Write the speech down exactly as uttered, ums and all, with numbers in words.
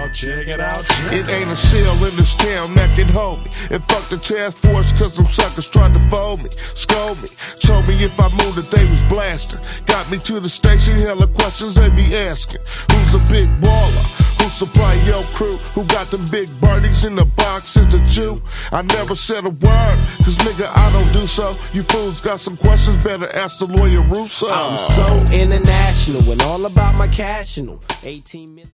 out, check it out, check it ain't a cell in this town that can hold me. And fuck the task force, cause some suckers tried to fold me, scold me. Told me if I moved that they was blasting. Got me to the station, hella questions they be asking. Who's a big baller? Who supply your crew? Who got them big birdies in the box? Is the Jew? I never said a word, cause nigga I don't do so. You fools got some questions, better ask the lawyer Russo. I'm so international and all about my cash and eighteen million